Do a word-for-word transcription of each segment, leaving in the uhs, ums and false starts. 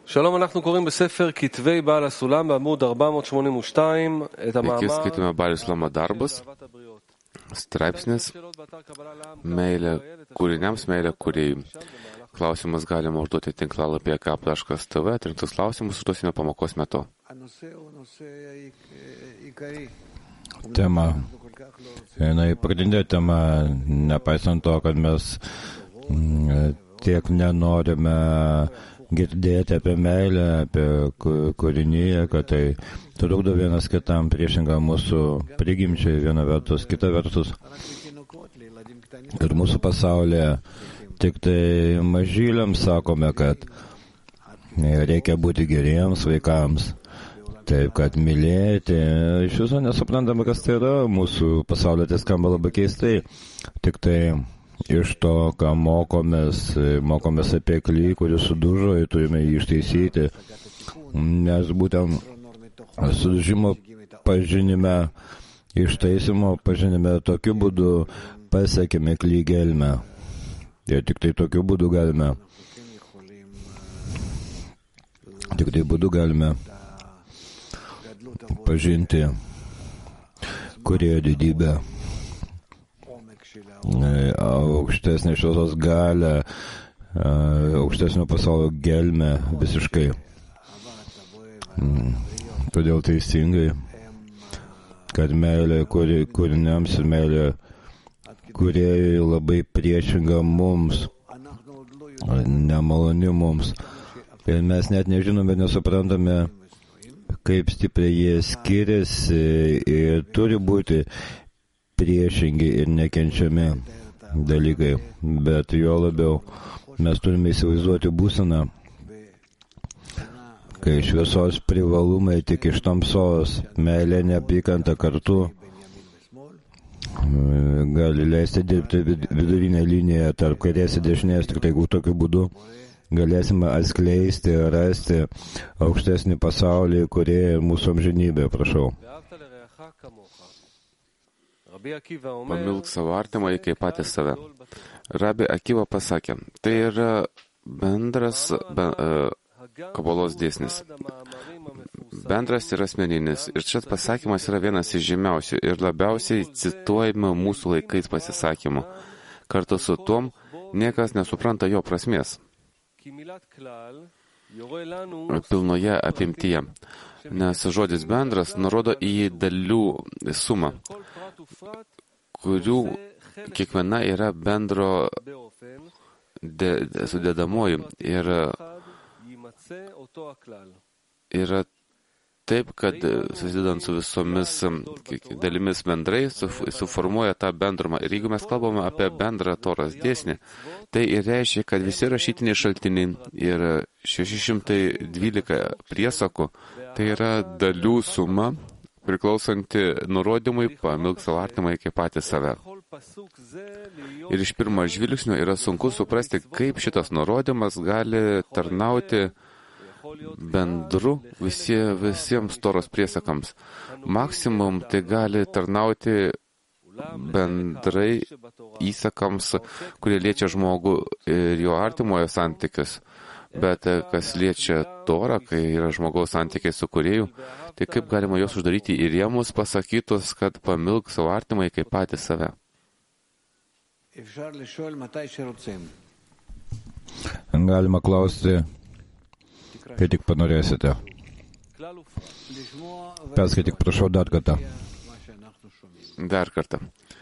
שלום, אנחנו קוראים בספר כתבי בעל הסולם בעמוד ארבע מאות שמונים ושתיים את המאמר Iki skaitome Balio Slamo darbus, straipsnis meilė kūriniams, meilė kūrėjui. Klausimus galima užduoti tinklalapyje kap taškas tv, atrinktus klausimus užduosime pamokos metu. Tema. Jinai pagrindinė tema, nepaisant to, kad mes tiek nenorime girdėti apie meilę, apie kūrinyje, kad tai trukdo vienas kitam priešingą mūsų prigimčiai, viena vertus, kita vertus. Ir mūsų pasaulyje tik tai mažyliams sakome, kad reikia būti geriems vaikams, taip, kad mylėti. Iš viso nesuprantame, kas tai yra. Mūsų pasaulyje tai skamba labai keistai. Tik tai iš to, ką mokomės, mokomės apie klį, kuris sudužo ir turime jį ištaisyti. Nes būtent sudužimo pažinime, ištaisimo pažinime tokiu būdu pasiekime klį gelmę. Ir tik tai tokiu būdu galime, tik tai būdu galime pažinti Kūrėjo didybę, aukštesnė šios galę, aukštesnio pasaulio gelmę visiškai. Todėl teisingai, kad meilė kūriniams ir meilė Kūrėjui labai priešinga mums, nemaloni mums. Ir mes net nežinome, nesuprantame, kaip stipriai jie skiriasi ir turi būti priešingi ir nekenčiami dalykai. Bet jo labiau mes turime įsivaizduoti būseną, kai šviesos privalumai tik iš tamsos, meilė, neapykanta kartu gali leisti dirbti vidurinę liniją tarp kairės ir dešinės, tik tai tokiu būdu galėsime atskleisti, rasti aukštesnį pasaulį, kurie mūsų amžinybė. Prašau. Pamilk savo artimąjį kaip patys save. Rabi Akiva pasakė, tai yra bendras ben, uh, kabalos dėsnis. Bendras ir asmeninis. Ir šis pasakymas yra vienas iš žymiausių ir labiausiai cituojama mūsų laikais pasisakymų. Kartu su tuom niekas nesupranta jo prasmės pilnoje apimtyje, nes žodis bendras nurodo į dalių sumą, kurių kiekviena yra bendro de, sudėdamoji ir yra taip, kad susidedant su visomis dalimis bendrai, suformuoja tą bendrumą. Ir jeigu mes kalbame apie bendrą Toros dėsnį, tai ir reiškia, kad visi rašytiniai šaltiniai ir šeši šimtai dvylika priesakų, tai yra dalių suma, priklausanti nurodymui pamilk savo artimąjį kaip patys save. Ir iš pirmo žvilgsnio yra sunku suprasti, kaip šitas nurodymas gali tarnauti bendru visi, visiems Toros priesakams. Maksimum tai gali tarnauti bendrai įsakams, kurie liečia žmogų ir jo artimojo santykius. Bet kas liečia Torą, kai yra žmogaus santykiai su Kūrėju, tai kaip galima juos uždaryti į rėmus pasakytus, kad pamilk savo artimąjį kaip patys save. Galima klausti, kai tik panorėsite. Perskaityk, prašau, dar kartą. Dar kartą.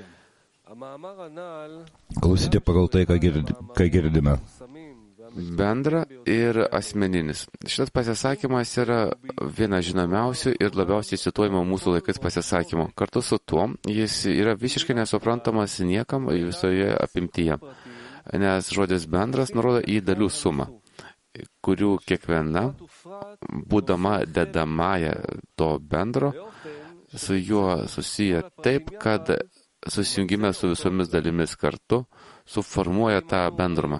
Klausyti pagal tai, ką, gird, ką girdime. Bendra ir asmeninis. Šitas pasisakymas yra vienas žinomiausių ir labiausiai cituojama mūsų laikais pasisakymų. Kartu su tuo, jis yra visiškai nesuprantamas niekam visoje apimtyje, nes žodis bendras nurodo į dalių sumą, kurių kiekviena, būdama dedamąją to bendro, su juo susiję taip, kad susijungime su visomis dalimis kartu suformuoja tą bendrumą.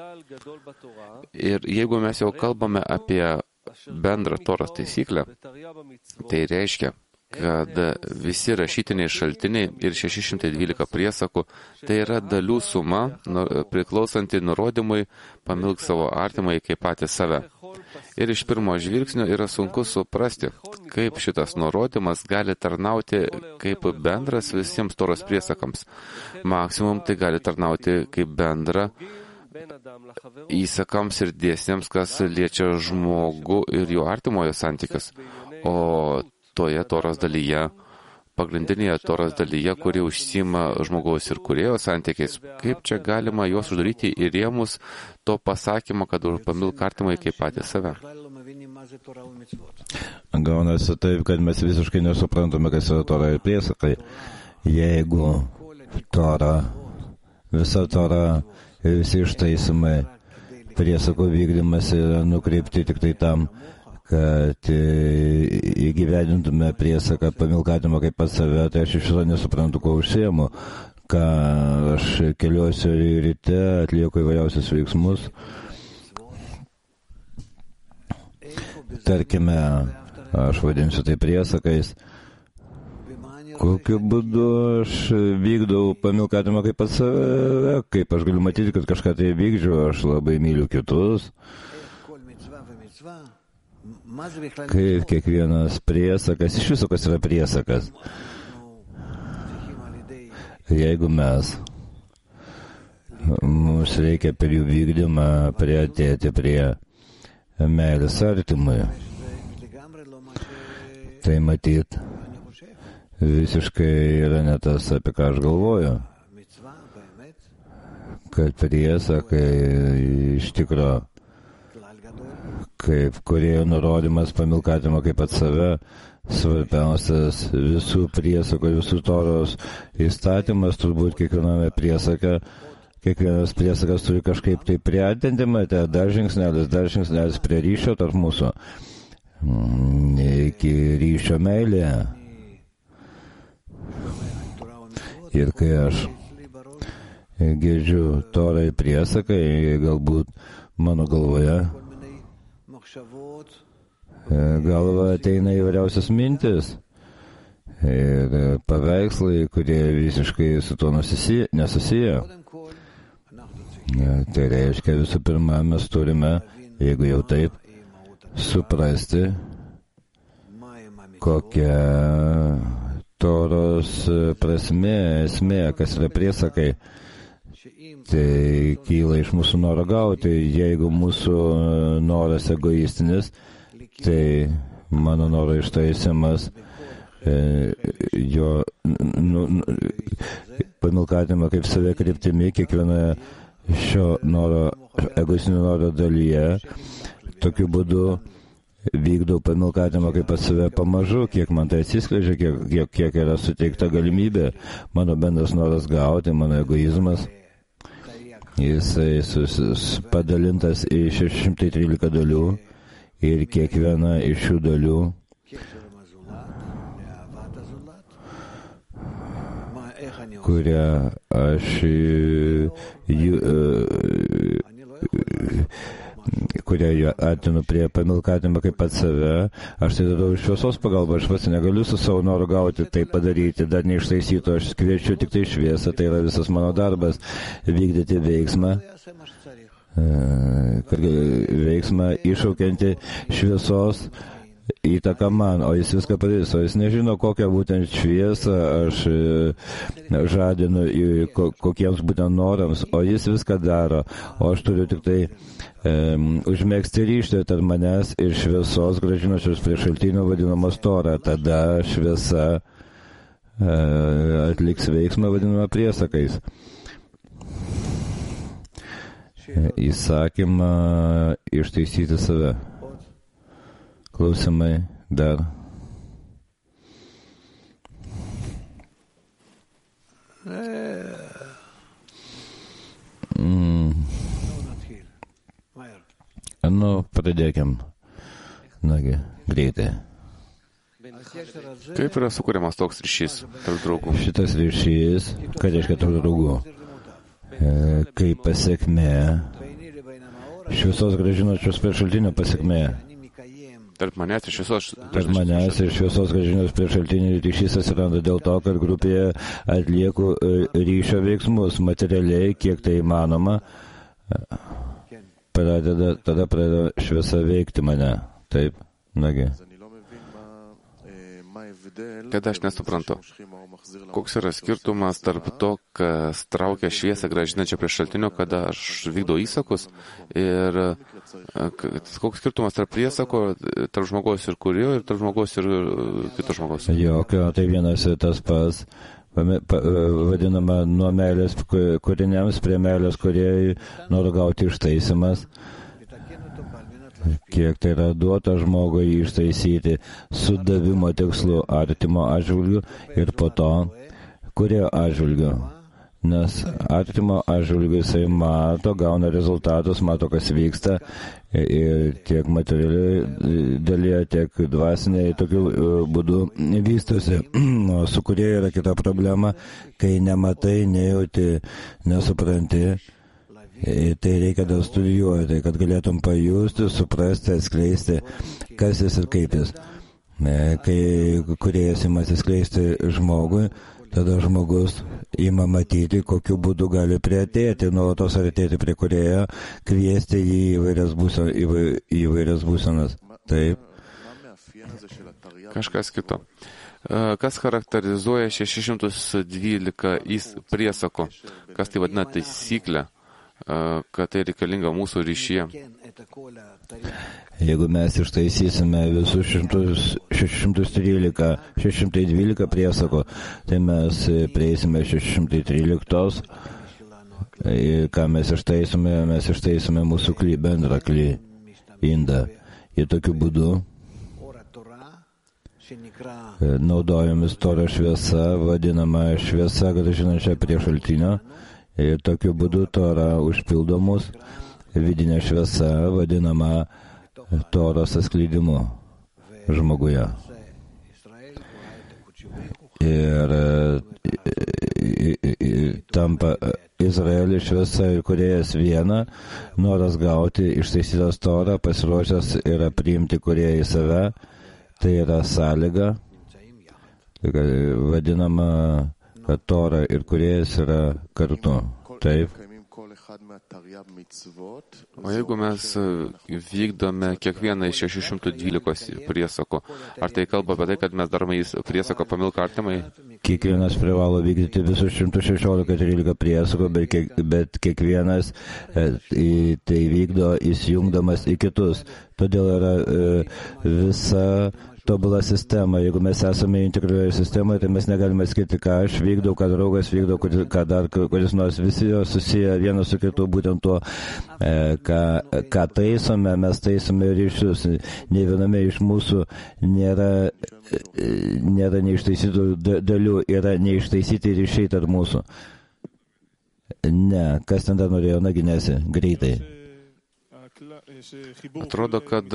Ir jeigu mes jau kalbame apie bendrą Toros taisyklę, tai reiškia, kad visi rašytiniai šaltiniai ir šeši šimtai dvylika priesakų tai yra dalių suma priklausanti nurodymui pamilk savo artimąjį kaip patį save. Ir iš pirmo žvilgsnio yra sunku suprasti, kaip šitas nurodymas gali tarnauti kaip bendras visiems Toros priesakams. Maksimum tai gali tarnauti kaip bendra įsakams ir dėsniams, kas liečia žmogų ir jo artimojo santykius. O toje Toros dalyje, pagrindinėje Toros dalyje, kuri užsima žmogaus ir kūrėjo santykiais, kaip čia galima juos uždaryti į rėmus to pasakymo, kad pamilk artimąjį kaip patį save. Gaunasi taip, kad mes visiškai nesuprantame, kas yra Tora ir priesakai. Jeigu Tora, visa Tora ir visi ištaisymai priesakų vykdymas yra nukreipti tik tai tam, kad įgyvendintume priesaką pamilk artimą kaip pats save, tai aš iš viso nesuprantu, kuo užsiemu, ką aš keliuosi ryte, atlieku įvairiausius veiksmus. Tarkime, aš vadinsiu tai priesakais. Kokiu būdu aš vykdau pamilk artimą kaip pats save, kaip aš galiu matyti, kad kažką tai vykdžiu, aš labai myliu kitus. Kaip kiekvienas priesakas, iš viso kas yra priesakas. Jeigu mes, mums reikia per jų vykdymą priartėti prie meilės artimui, tai matyt, visiškai yra ne tas, apie ką aš galvoju, kad priesakai iš tikro kaip kūrėjo nurodymas pamilk artimą kaip pats save, svarbiausias visų priesakų, visų Toros įstatymas, turbūt kiekviename priesake, kiekvienas priesakas turi kažkaip tai priartinti, matė, dar žingsnelis, dar žingsnelis prie ryšio tarp mūsų, iki ryšio meilėje. Ir kai aš girdžiu Torą ir priesaką, galbūt mano galvoje galva ateina įvairiausias mintis ir paveikslai, kurie visiškai su tuo nesusiję. Tai reiškia, visų pirma, mes turime, jeigu jau taip, suprasti, kokia Toros prasmė, esmė, kas yra priesakai. Tai kyla iš mūsų noro gauti. Jeigu mūsų noras egoistinis, tai mano noro ištaisimas, e, jo nu, nu, pamilk artimą kaip save kryptimi kiekvienoje šio noro, egoistinio noro dalyje. Tokiu būdu vykdau pamilk artimą kaip pats save pamažu, kiek man tai atsiskleidžia, kiek, kiek, kiek yra suteikta galimybė. Mano bendras noras gauti, mano egoizmas. Jisai sus, padalintas į šeši šimtai trylika dalių ir kiekviena iš šių dalių kurią aš jų, kurią atinu prie pamilk artimą kaip pats save, aš tai darau iš šviesos pagalba, aš pats negaliu su savo noru gauti tai padaryti, dar neištaisytų, aš kviečiu tik tai šviesą, tai yra visas mano darbas, vykdyti veiksmą, kad veiksmą iššaukianti šviesos įtaka man, o jis viską padarys, o jis nežino, kokią būtent šviesą aš žadinu kokiems būtent norams, o jis viską daro, o aš turiu tik tai um, užmėgsti ryštį tarp manęs ir šviesos grąžinačios prie šaltinio vadinamos Tora, tada šviesa uh, atliks veiksmą vadinamą priesakais. Įsakymą ištaisyti save. Klausimai dar. Mm. Nu, pradėkim. Nagi, greitai. Kaip yra sukūriamas toks ryšys tarp draugų? Šitas ryšys, ką reiškia tarp draugų? E, kaip pasiekmė, šviesos grąžinačios prie šaltinio pasiekmė. Tarp manęs ir šviesos. Tarp manęs ir šviesos grąžinimas prie šaltinį ryšys atsiranda dėl to, kad grupėje atlieku ryšio veiksmus materialiai, kiek tai įmanoma, pradeda, tada pradeda šviesa veikti mane. Taip, nagi. Kad aš nesuprantu, koks yra skirtumas tarp to, kas traukia šviesą gražinančią prie šaltinio, kada aš vykdau įsakus, ir koks skirtumas tarp priesako, tarp žmogaus ir kūrėjo, ir tarp žmogaus ir kito žmogaus. Jokio, tai vienas ir tas pats, vadinama, nuo meilės kūriniams prie meilės kūrėjui noriu gauti ištaisimas. Kiek tai yra duota žmogui ištaisyti su davimo tikslu artimo atžvilgiu ir po to kurio atžvilgiu. Nes artimo atžvilgiu jisai mato, gauna rezultatus, mato, kas vyksta ir tiek materialiai dalyje, tiek dvasiniai tokiu būdu vystosi. O su kurie yra kita problema, kai nematai, nejauti, nesupranti. Tai reikia dar studijuoti, kad galėtum pajusti, suprasti, atskleisti, kas jis ir kaip jis. Kai kūrėjas ima atskleisti žmogui, tada žmogus ima matyti, kokiu būdu gali priartėti, nuolatos artėti prie kūrėjo, kviesti jį į įvairias, būsen, į įvairias būsenas. Taip. Kažkas kito. Kas charakterizuoja šeši šimtai dvylika priesako? Kas tai vadina taisyklę? Kad tai reikalinga mūsų ryšyje. Jeigu mes ištaisysime visus šeši šimtai trylika, šeši šimtai dvylika priesako, tai mes prieisime šeši šimtai tryliktos. Ir ką mes ištaisome, mes ištaisome mūsų klį, bendrą klį, indą. Ir tokiu būdu naudojomis Toro šviesa, vadinama šviesa grąžinančia prie šaltinio. Ir tokiu būdu Tora užpildo mus, vidinė šviesa vadinama Toros atskleidimu žmoguje. Ir tampa Izraelis šviesa ir kūrėjas viena, noras gauti ištaisytas Torą, pasiruošęs yra priimti kūrėją į save, tai yra sąlyga, vadinama, kad Tora ir kūrėjas yra kartu. Taip. O jeigu mes vykdome kiekvieną iš šešių šimtų dvylikos priesakų, ar tai kalba apie tai, kad mes darome į priesaką pamilk artimai? Kiekvienas privalo vykdyti visus šimtas šešiolika trylika priesakų, bet, kiek, bet kiekvienas e, tai vykdo įsijungdamas į kitus. Todėl yra e, visa tobulą sistemą. Jeigu mes esame integralioje sistemoje, tai mes negalime skirti, ką aš vykdau, ką draugas vykdau, ką dar kuris nors, visi jo susiję vienas su kitu, būtent tuo, e, ką, ką taisome, mes taisome ryšius. Nei viename iš mūsų nėra, e, nėra neištaisytų dalių, yra neištaisyti ryšiai tarp mūsų. Ne, kas ten dar norėjo, naginėsi, greitai. Atrodo, kad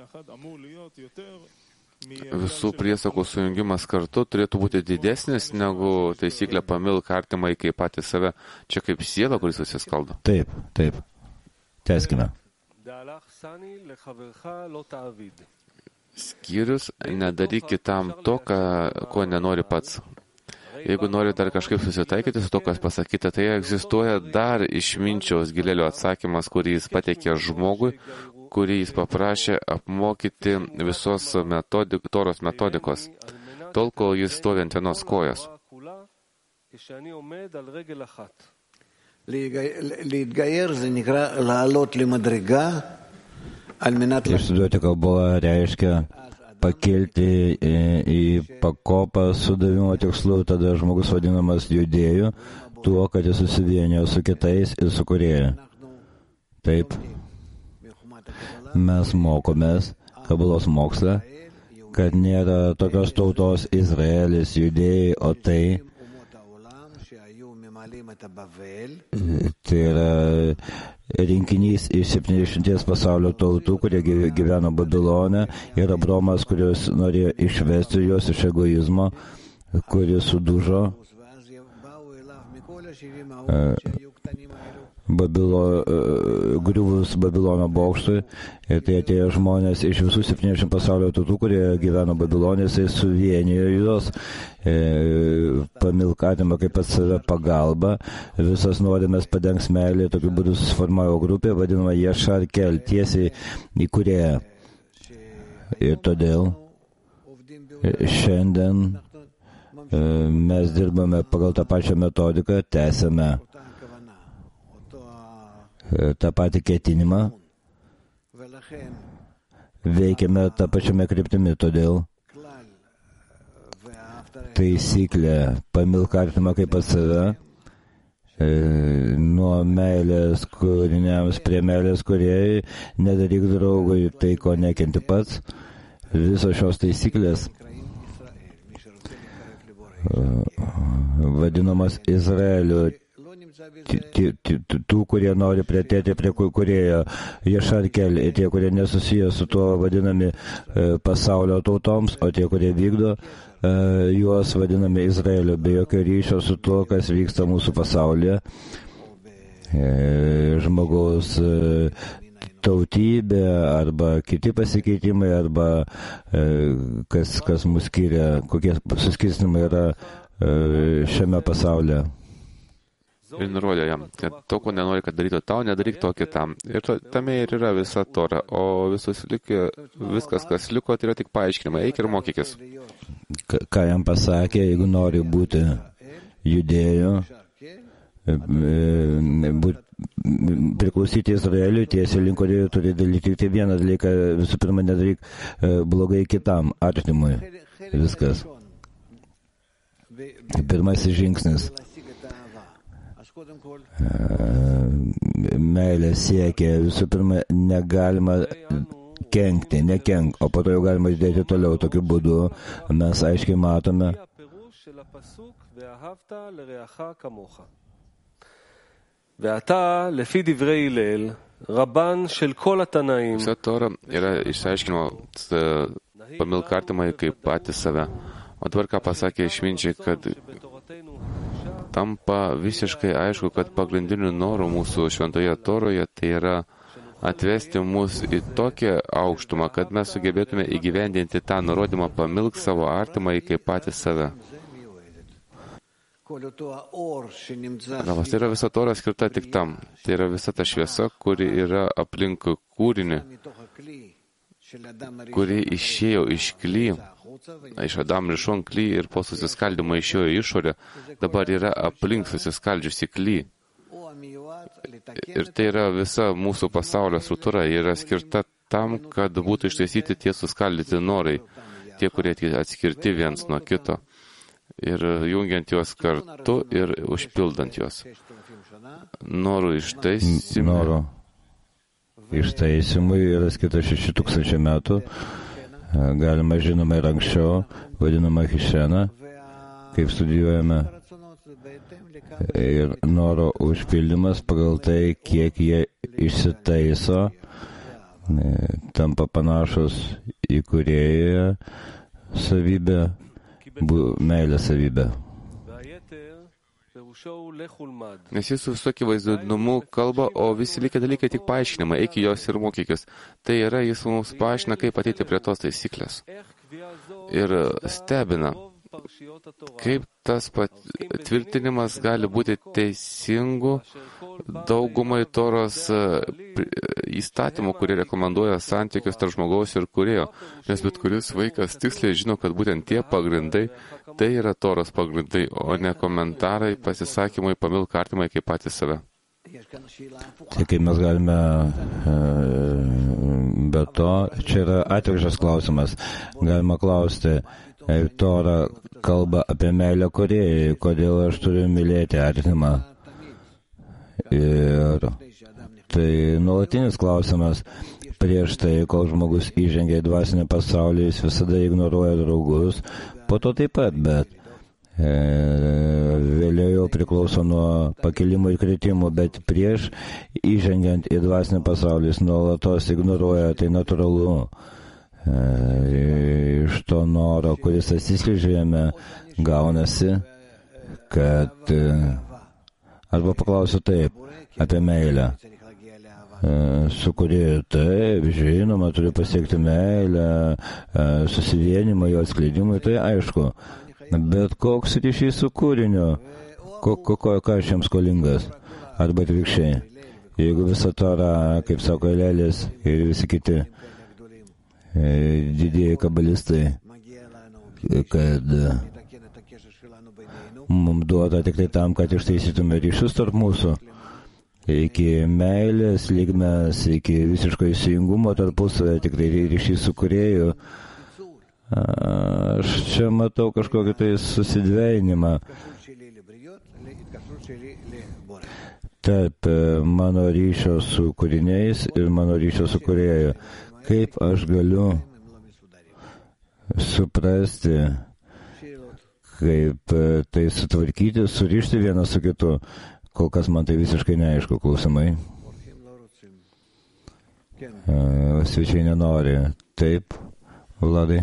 visų priesakų sujungimas kartu turėtų būti didesnis negu taisyklė pamilk artimai kaip patį save. Čia kaip siela, kuris susiskaldo. Taip, taip. Tęskime. Skyrius, nedaryk kitam to, ką, ko nenori pats. Jeigu nori dar kažkaip susitaikyti su to, kas pasakyta, tai egzistuoja dar išminčiaus gilelio atsakymas, kurį jis pateikė žmogui, kurį jis paprašė apmokyti visos metodik, Toros metodikos, tol, kol jis stovi ant vienos kojos. Išsiduoti kalbą reiškia pakelti į, į pakopą su davimo tikslu, tada žmogus vadinamas judėju, tuo, kad jis susivienijo su kitais ir su kūrėju. Taip. Mes mokomės kabalos moksle, kad nėra tokios tautos Izraelis, judėjai, o tai tai yra rinkinys iš septyniasdešimties pasaulio tautų, kurie gyveno Babilone, ir Abromas, kuris norėjo išvesti juos iš egoizmo, kuris sudužo. Babilo, griuvus Babilono bokštui, ir tai atėjo žmonės iš visų septyniasdešimt pasaulio tautų, kurie gyveno Babilonės, ir suvienijo juos, pamilk artimą kaip pats save pagalba, visas nuodėmės padengs meilė, tokiu būdu susiformavo grupė, vadinama Ješar Kel, tiesiai į Kūrėją. Ir todėl šiandien mes dirbame pagal tą pačią metodiką, tęsiame tą patį ketinimą, veikiame tą pačiame kryptimi, todėl taisyklė pamilk artimą kaip pats save, nuo meilės kūriniams prie meilės kūrėjai, nedaryk draugui tai, ko nekenti pats, visos šios taisyklės vadinamas Izraelio tų, kurie nori priartėti prie Kūrėjo, Ješar Kel, ir tie, kurie nesusiję su tuo, vadinami pasaulio tautoms, o tie, kurie vykdo, juos vadinami Izraelio, be jokio ryšio su tuo, kas vyksta mūsų pasaulyje. Žmogaus tautybė arba kiti pasikeitimai, arba kas, kas mus skiria, kokie suskirstimai yra šiame pasaulyje. Ir nurodė jam, kad to, ko nenori, kad darytų tau, nedaryk to kitam. Ir to, tame ir yra visa Tora, o visus likė, viskas, kas liko, tai yra tik paaiškinimai. Eik ir mokykis. Ką jam pasakė, jeigu nori būti judėjų, priklausyti Izraeliui, tiesiai link Kūrėjo turi daryti tik vieną dalyką, visų pirma, nedaryk blogai kitam, artimui. Viskas. Pirmasis žingsnis. Meilė siekia, visų pirma, negalima kenkti, nekenk, o po to jau galima judėti toliau. Tokiu būdu mes aiškiai matome, visa Tora yra išsiaiškinimo pamilk artimai kaip patį save. O dabar ką pasakė išminčiai, kad tampa visiškai aišku, kad pagrindinių norų mūsų šventoje Toroje tai yra atvesti mus į tokią aukštumą, kad mes sugebėtume įgyvendinti tą nurodymą pamilk savo artimą kaip patį save. Ravas, tai yra visa Tora skirta tik tam. Tai yra visa ta šviesa, kuri yra aplink kūrinį, kuri išėjo iš kly, iš Adamo lišon kly ir po susiskaldimo išėjo į išorę, dabar yra aplink susiskaldžiusi kly. Ir tai yra visa mūsų pasaulio struktūra, yra skirta tam, kad būtų ištaisyti tie suskaldyti norai, tie, kurie atskirti viens nuo kito, ir jungiant juos kartu ir užpildant juos. Norų ištaisimui. Noro ištaisimui yra skirta šeši tūkstančiai metų. Galima, žinoma, ir anksčiau, vadinama Hišena, kaip studijuojame, ir noro užpildymas pagal tai, kiek jie išsitaiso, tampa panašus į Kūrėją savybę, meilę savybę. Nes jis su visokiu vaizduonumu kalba, o visi likę dalykai tik paaiškinimai, eik į jos ir mokykis. Tai yra, jis mums paaiškina, kaip ateiti prie tos taisyklės. Ir stebina, kaip tas patvirtinimas gali būti teisingu daugumai Toros įstatymų, kurie rekomenduoja santykius tarp žmogaus ir Kūrėjo. Nes bet kuris vaikas tiksliai žino, kad būtent tie pagrindai, tai yra Toros pagrindai, o ne komentarai, pasisakymai, pamilk artimai kaip patys save. Tai kaip mes galime, be to, čia yra atvirkščias klausimas. Galima klausti, jei Tora kalba apie meilę Kūrėjui, kodėl aš turiu mylėti artimą? Ir tai nuolatinis klausimas. Prieš tai, kol žmogus įžengia į dvasinį pasaulį, jis visada ignoruoja draugus, po to taip pat, bet e, vėliau jau priklauso nuo pakilimų ir kritimų, bet prieš įžengiant į dvasinį pasaulį, jis nuolatos ignoruoja, tai natūralu. E, iš to noro, kuris atsiskleidžia jame, gaunasi, kad e, Arba paklausiu taip, apie meilę. Su kūrėju taip, žinoma, turiu pasiekti meilę, susivienimą, jo atskleidimui, tai aišku. Bet koks ryšys su kūriniu, ko, ko, ko, ką aš jiems skolingas, arba atvirkščiai. Jeigu visa Tora, kaip sako Elelis ir visi kiti didieji kabalistai, kad mums duoda tik tai tam, kad ištaisytume ryšius tarp mūsų, iki meilės lygmens, iki visiško įsijungumo tarpusavio, tik tai ryšys su kūrėju. Aš čia matau kažkokį tai susidvejinimą tarp mano ryšio su kūriniais ir mano ryšio su kūrėju. Kaip aš galiu suprasti, kaip tai sutvarkyti, surišti vieną su kitu. Kol kas man tai visiškai neaišku, klausimai. Svečiai nenori. Taip, Vladai.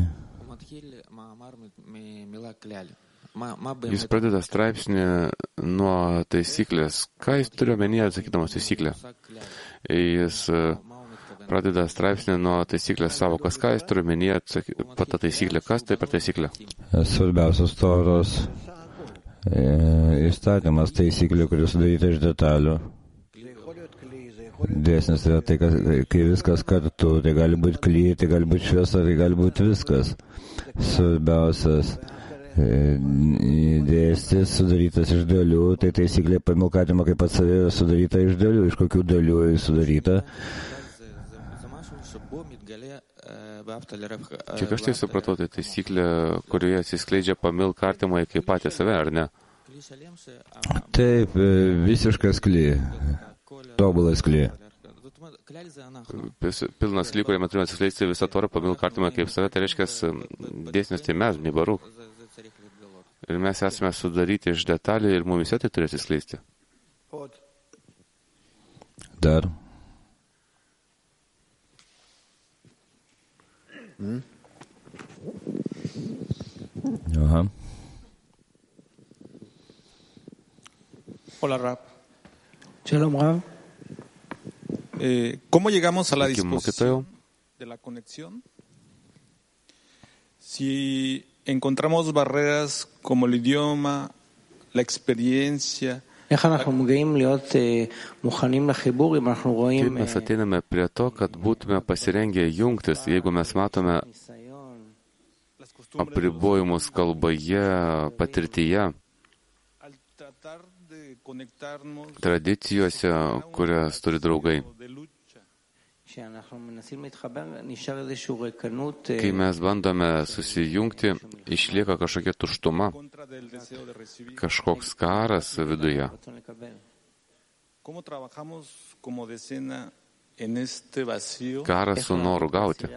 Jis pradeda straipsnį nuo taisyklės. Ką jis turi omenyje, atsakydamas taisyklę? Jis pradeda straipsnį nuo taisyklės savokas. Ką jis turi omenyje, pata taisyklė? Kas tai per taisyklę? Svarbiausios Toros įstatymas, taisyklė, kuris sudaryta iš detalių. Dėsnis yra tai, kad, kai viskas kartu, tai gali būti klyje, tai gali būti šviesa, tai gali būti viskas. Svarbiausias dėstis sudarytas iš dalių, tai taisyklė pamilkatimo kaip pats savė sudaryta iš dalių, iš kokių dalių sudaryta. Kiek aš tai supratau, tai taisyklė, kurioje atsiskleidžia pamilk artimai kaip patį save, ar ne? Taip, visiškas kly, tobulas kly. Pilnas kly, kuriame turime atsiskleisti visą Torą, pamilk artimai kaip save, tai reiškia dėsnis tai mes, nei Baruch. Ir mes esame sudaryti iš detalių ir mumise tai turi atsiskleisti. Dar. Hmm? Ajá. Hola, Rab. Shalom, Rab. Eh, ¿Cómo llegamos a la disposición de la conexión? Si encontramos barreras como el idioma, la experiencia. Kaip mes ateiname prie to, kad būtume pasirengę jungtis, jeigu mes matome apribojimus kalboje, patirtyje, tradicijose, kurias turi draugai. Kai mes bandome susijungti, išlieka kažkokia tuštuma, kažkoks karas viduje. Karas su noru gauti.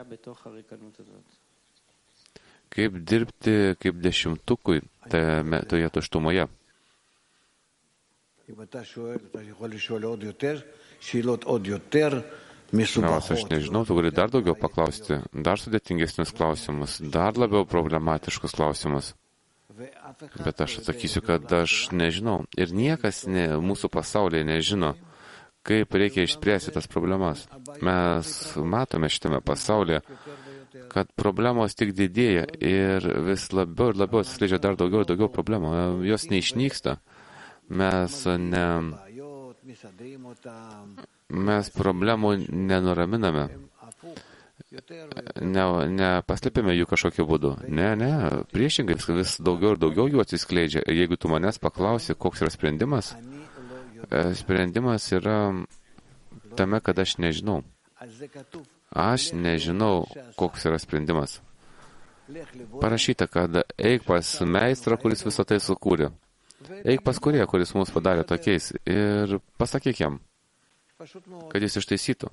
Kaip dirbti kaip dešimtukui toje tuštumoje. Nors aš nežinau, tu gali dar daugiau paklausti, dar sudėtingesnius klausimus, dar labiau problematiškus klausimus. Bet aš atsakysiu, kad aš nežinau. Ir niekas ne, mūsų pasaulyje nežino, kaip reikia išspręsti tas problemas. Mes matome šitame pasaulyje, kad problemos tik didėja ir vis labiau ir labiau atsiskleidžia dar daugiau ir daugiau problemų. Jos neišnyksta. Mes ne... Mes problemų nenuraminame, ne, nepaslėpėme jų kažkokiu būdu. Ne, ne, priešingai vis daugiau ir daugiau jų atsiskleidžia. Ir jeigu tu manęs paklausi, koks yra sprendimas, sprendimas yra tame, kad aš nežinau. Aš nežinau, koks yra sprendimas. Parašyta, kad eik pas meistrą, kuris visą tai sukūrė. Eik pas kurį, kuris mus padarė tokiais ir pasakyk jam, kad jis ištaisytų.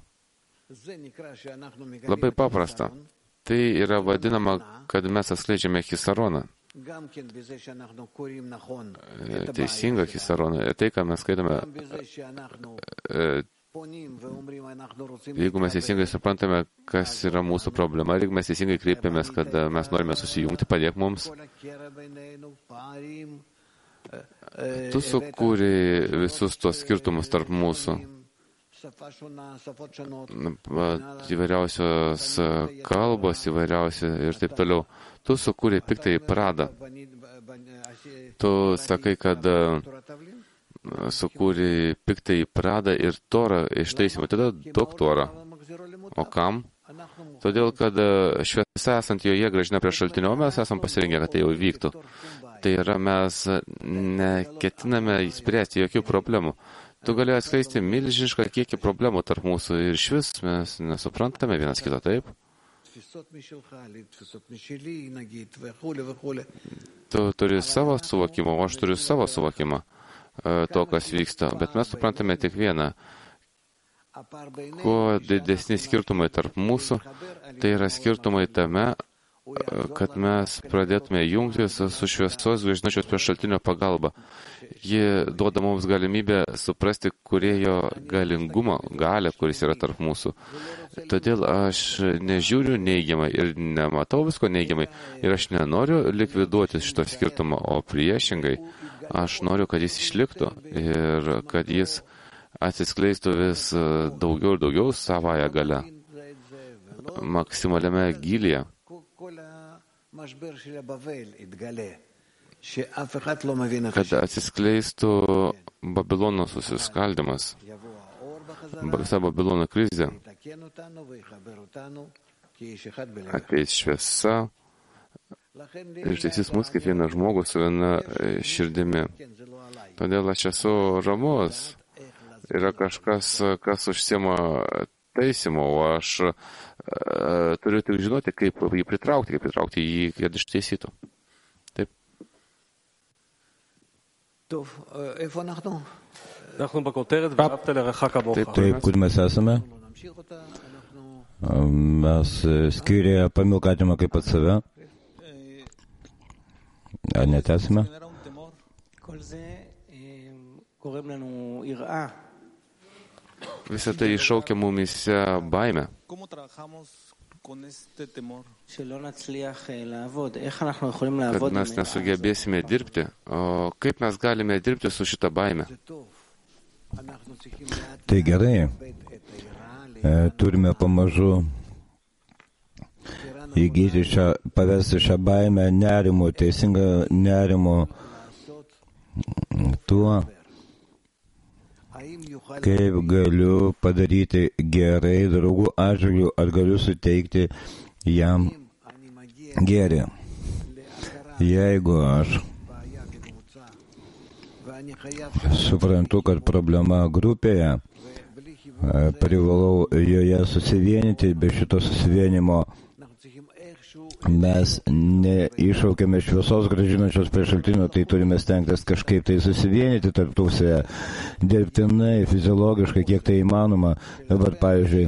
Labai paprasta. Tai yra vadinama, kad mes atskleidžiame chisaroną. Teisingą chisaroną. Ir tai, ką mes skaitome, jeigu mes teisingai suprantame, kas yra mūsų problema, ir jeigu mes teisingai kreipiamės, kad mes norime susijungti, padėk mums. Tu sukūrei visus tos skirtumus tarp mūsų. Įvairiausios kalbos, įvairiausi ir taip toliau. Tu sukūrei piktąjį pradą. Tu sakai, kad sukūrei piktąjį pradą ir torą ištaisymą. Tada duok torą. O kam? Todėl, kad šviesa esant joje grąžina prie šaltinio, o mes esam pasirengę, kad tai jau vyktų. Tai yra, mes neketiname įspręsti jokių problemų. Tu gali atskleisti milžinišką kiekį problemų tarp mūsų ir iš vis mes nesuprantame vienas kito, taip? Tu turi savo suvokimą, o aš turiu savo suvokimą to, kas vyksta, bet mes suprantame tik vieną. Kuo didesni skirtumai tarp mūsų, tai yra skirtumai tame, kad mes pradėtume jungtis su šviesos grįžtančios prie šaltinio pagalba. Ji duoda mums galimybę suprasti kūrėjo galingumą, galią, kuris yra tarp mūsų. Todėl aš nežiūriu neigiamai ir nematau visko neigiamai. Ir aš nenoriu likviduoti šito skirtumo, o priešingai aš noriu, kad jis išliktų ir kad jis atsiskleistų vis daugiau ir daugiau savąją galę, maksimaliame gylyje. Kad atsiskleistų Babilono susiskaldimas, visa Babilono krizė. Ateis šviesa ir ištaisys mus kaip vieną žmogų su viena širdimi. Todėl aš esu ramus. Yra kažkas, kas užsiema taisymo, o aš e, turiu tik žinoti, kaip jį pritraukti, kaip pritraukti jį, kad ištaisytų. Taip. Taip, taip, kur mes esame? Mes skyrėme pamilk atimą kaip pat save. Ar netesime? Visą tai iššaukia mumise baimę. Kad mes nesugebėsime dirbti. O kaip mes galime dirbti su šitą baimę? Tai gerai. Turime pamažu įgyti šią, pavesti šią baimę nerimu, teisingą nerimu tuo, kaip galiu padaryti gerai draugų atžvilgiu, ar galiu suteikti jam gėrį. Jeigu aš suprantu, kad problema grupėje, privalau joje susivienyti, be šito susivienimo mes neiššaukėme šviesos grąžinančios prie šaltinio, tai turime stengtis kažkaip tai susivienyti tarpusėje, dirbtinai, fiziologiškai, kiek tai įmanoma. Dabar, pavyzdžiui,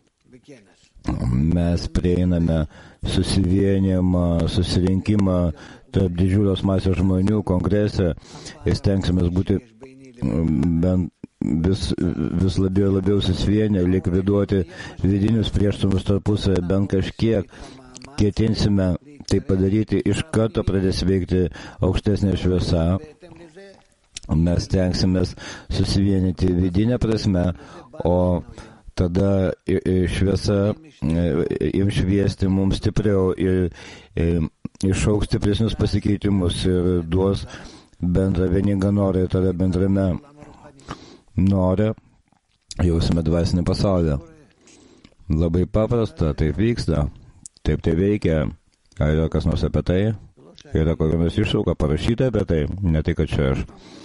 mes prieiname susivienimą, susirinkimą tarp didžiulios masės žmonių kongrese ir stengsimės būti bent vis, vis labiau labiau susivienę, likviduoti vidinius prieštarumus tarpusėje bent kažkiek. Ketinsime tai padaryti, iš karto pradės veikti aukštesnė šviesa. Mes stengsimės susivienyti vidinę prasme, o tada šviesa im šviesti mums stipriau ir išaugs stipresnius pasikeitimus ir duos bendrą vieningą norą. Ir tada bendrame norę jausime dvasinį pasaulį. Labai paprasta, taip vyksta. Taip tai veikia. Ar yra kas nors apie tai? Yra kokia nors iššauka parašyta apie tai? Ne tai, kad čia aš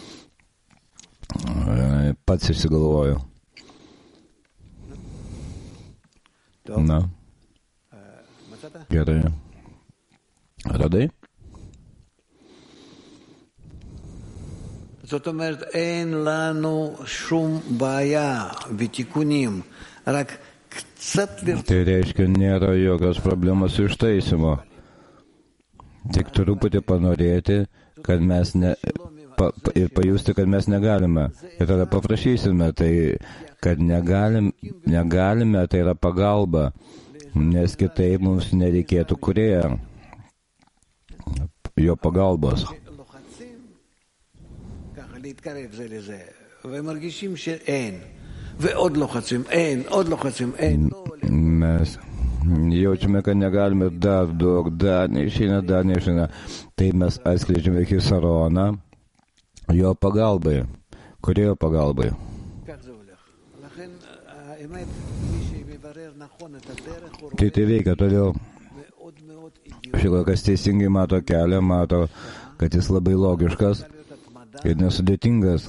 pats išsigalvoju. Na. Gerai. Radai? זאת אומרת, אין לנו שום בעיה ותיקונים, רק Tai reiškia, nėra jokios problemos ištaisymo. Tik truputį panorėti, kad mes ne, pa, pa, ir pajusti, kad mes negalime. Ir tada paprašysime, tai, kad negalim, negalime, tai yra pagalba, nes kitaip mums nereikėtų kūrėjo jo pagalbos. להתקרב זה לזה, והם מרגישים שאין, ועוד לוחצים, אין, עוד לוחצים, אין. Mes jaučiame, kad negalime dar daug, dar neišeina, dar neišeina. Tai mes atskleidžiame Hisaroną jo pagalbai. Kurėjo pagalbai? Tai tai veikia, todėl štai kas teisingai mato kelią, mato, kad jis labai logiškas ir nesudėtingas.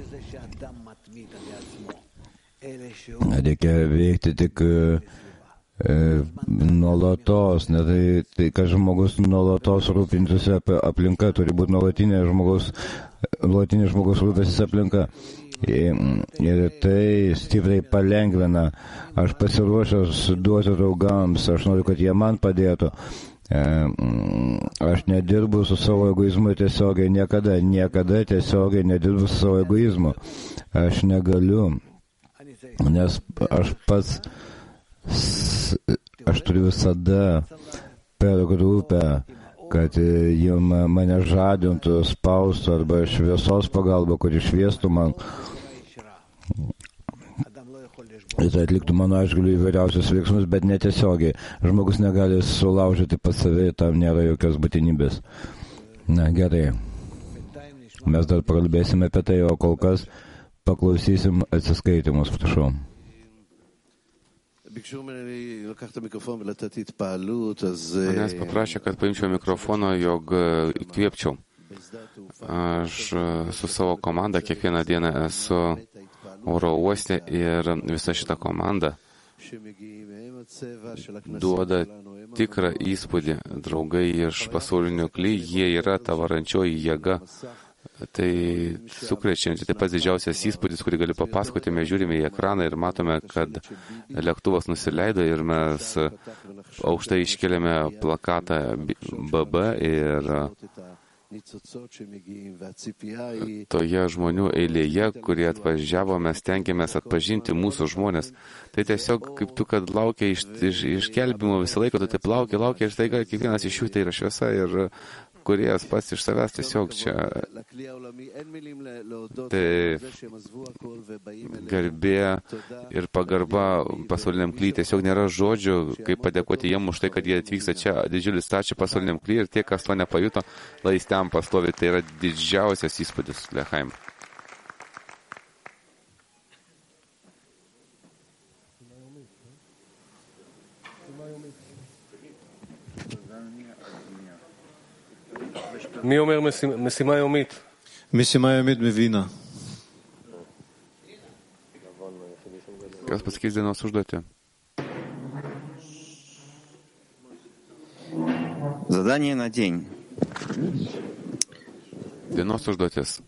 Reikia veikti tik e, nuolatos, ne tai, tai kad žmogus nuolatos rūpintųsi apie aplinką, turi būti nuolatinė žmogus, nuolatinis žmogus rūpintis aplinka. Ir, ir tai stipriai palengvina. Aš pasiruošęs duoti draugams, aš noriu, kad jie man padėtų. E, aš nedirbu su savo egoizmu tiesiogiai, niekada, niekada tiesiogiai nedirbu su savo egoizmu. Aš negaliu. Nes aš pats, aš turiu visada per grupę, kad jie mane žadintų, spaustų arba šviesos pagalba, kuri šviestų man. Jis atliktų mano atžvilgiu įvairiausius veiksmus, bet netiesiogiai. Žmogus negali sulaužyti pas save, tam nėra jokios būtinybės. Na gerai. Mes dar prakalbėsime apie tai, o kol kas paklausysim atsiskaitimus, prašau. Manęs paprašė, kad paimčiau mikrofoną, jog įkvėpčiau. Aš su savo komanda kiekvieną dieną esu oro uoste ir visa šita komanda duoda tikrą įspūdį. Draugai iš pasaulinių kly, jie yra ta varančioji jėga. Tai sukrečianti, tai pats didžiausias įspūdis, kurį galiu papasakoti, mes žiūrime į ekraną ir matome, kad lėktuvas nusileido ir mes aukštai iškeliame plakatą B B ir toje žmonių eilėje, kurie atvažiavo, mes stengiamės atpažinti mūsų žmonės. Tai tiesiog kaip tu, kad laukia iš, iš, išgelbimo visą laiką, tu taip laukia, laukia ir staiga kiekvienas iš jų tai yra šviesa ir kuriejas pats iš savęs tiesiog čia. Tai garbė ir pagarba pasauliniam kly. Tiesiog nėra žodžių, kaip padėkoti jiem už tai, kad jie atvyksta čia. Didžiulis ačiū pasauliniam kly ir tie, kas to nepajuto, lai jis ten pastovi. Tai yra didžiausias įspūdis, Lechaim. מי אומר משימה יומית? משימה יומית מבינה. Kas pasakys dienos užduotį? Задание на день. Dienos užduotis.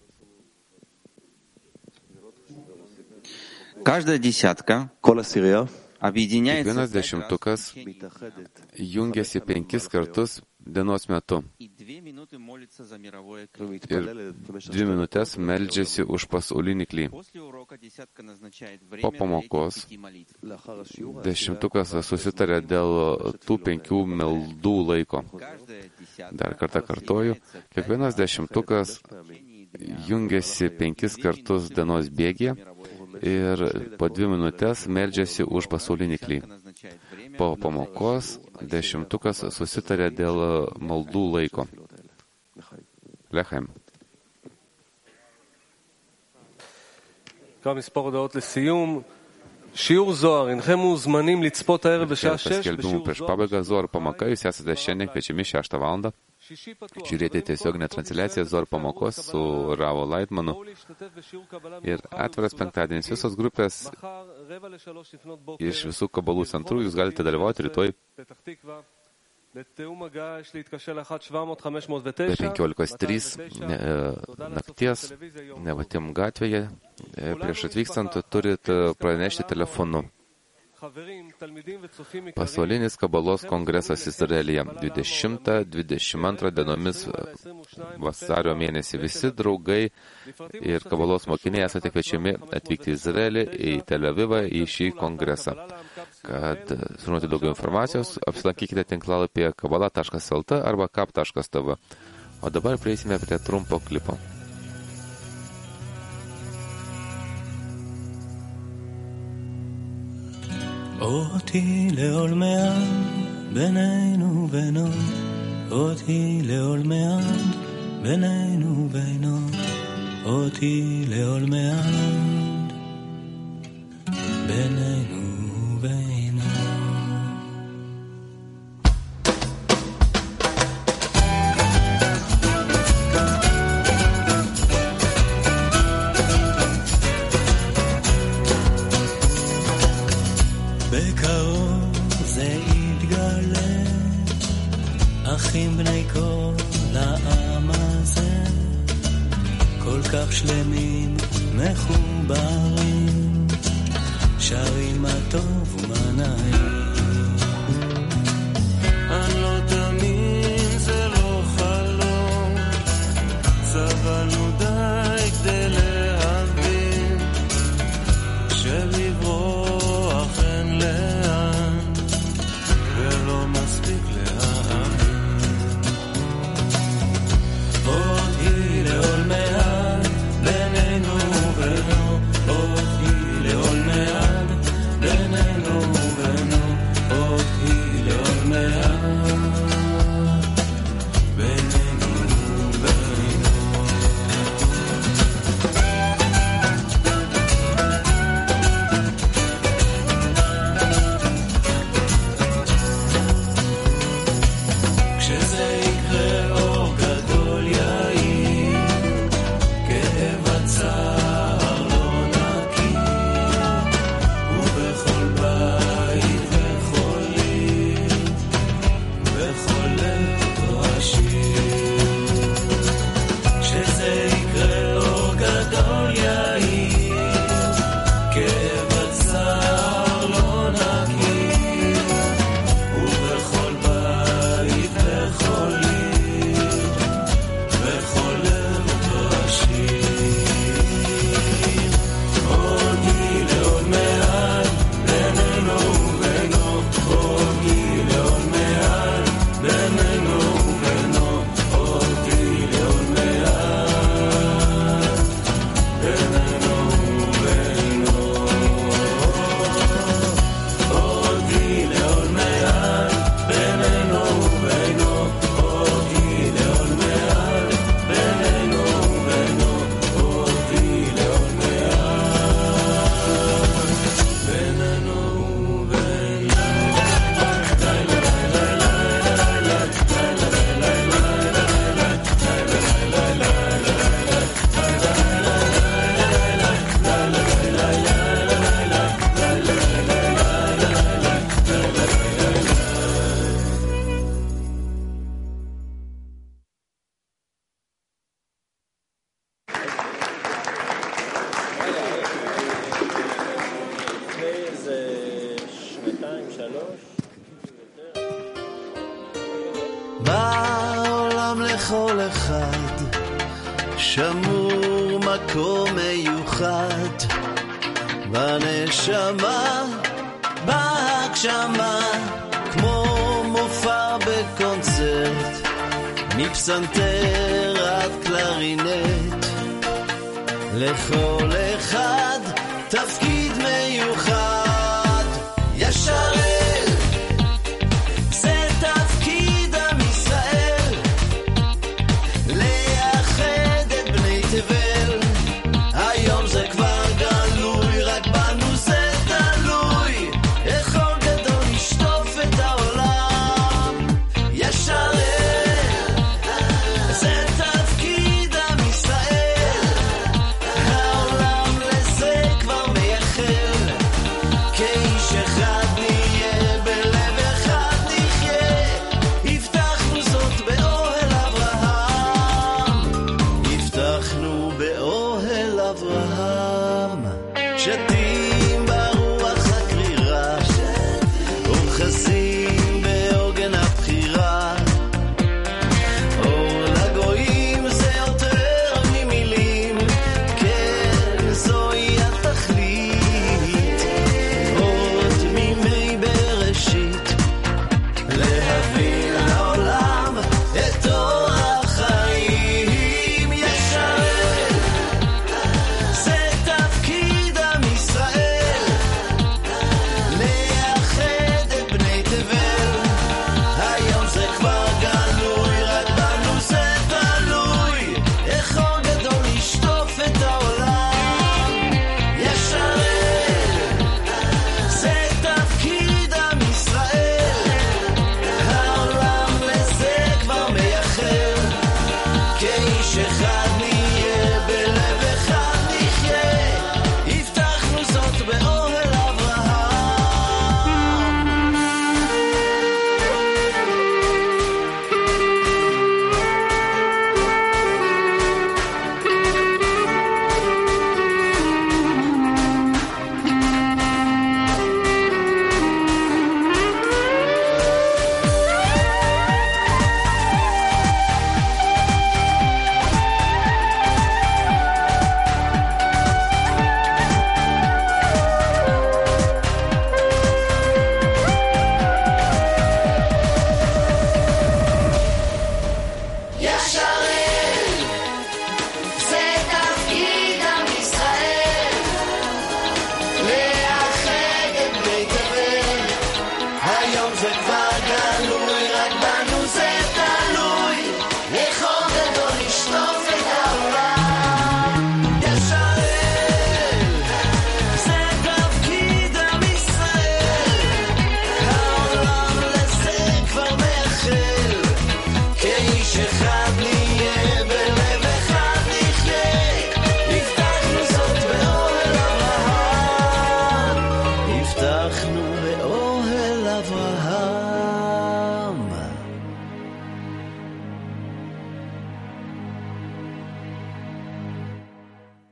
Каждая десятка объединяется. Kiekvienas dešimtukas jungiasi penkis kartus dienos metu. Ir dvi minutės meldžiasi už pasaulinį kly. Po pamokos dešimtukas susitarė dėl tų penkių meldų laiko. Dar kartą kartoju, kiekvienas dešimtukas jungiasi penkis kartus dienos bėgyje ir po dvi minutės meldžiasi už pasaulinį kly. Po pamokos dešimtukas susitarė dėl maldų laiko. Lechaim. כמה מספר הודעות לסיום. שיעור זוהר, אינכם מוזמנים לצפות הערב בשעה שש Paskelbimų prieš pabaigą Zohar pamoka, jūs esate šiandien kviečiami šeštą valandą. Žiūrėti tiesioginę transliaciją Zohar pamokos su Ravo Leitmanu. Ir atviras penktadienis. Visos grupės iš visų kabalų centrų jūs galite dalyvauti rytoj be penkiolikos trys nakties Nevatim gatvėje. Prieš atvykstant turit pranešti telefonu. Pasaulinis kabalos kongresas Izraelyje dvidešimtą dvidešimt antrą dienomis vasario mėnesį. Visi draugai ir kabalos mokiniai esate kviečiami atvykti į Izraelį, į Tel Avivą, į šį kongresą. Kad sužinoti daugiau informacijos, apsilankykite tinklalapyje kabala taškas el t arba kap taškas t v. O dabar prieisime prie trumpo klipo. אותי לעול מעט בינינו ובינו, אותי לעול מעט בינינו ובינו, אותי לעול מעט בינינו ובינו. אחים בני כל העם הזה, כל כך שלמים מחוברים, שרים מה טוב ומה נעים. אני לא תאמין, זה לא חלום, סבלנו די כדי להבין שלברוח אין לאן ולא מספיק לאן. אותי לעול מעט בינינו ובינו, אותי לעול מעט בינינו ובינו, אותי לעול מעט בינינו ובינו. כשזה יקרה אור גדול יאיר, כאב הצער לא נכיר, ובכל בית וכל עיר, בכל לב אותו השיר. כשזה יקרה אור גדול יאיר, כאב הצער לא נכיר, ובכל בית וכל עיר, בכל לב אותו השיר. אותי לעול מעט בינינו ובינו, אותי לעול מעט בינינו ובינו, אותי לעול מעט בינינו ובינו, אותי לעול מעט בינינו ובינו, אותי לעול מעט בינינו ובינו, אותי לעול מעט בינינו בעולם לכל אחד שמור מקום מיוחד, בנשמה, בהגשמה, כמו מופע בקונצרט, מפסנתר עד קלרינט, לכל אחד תפקיד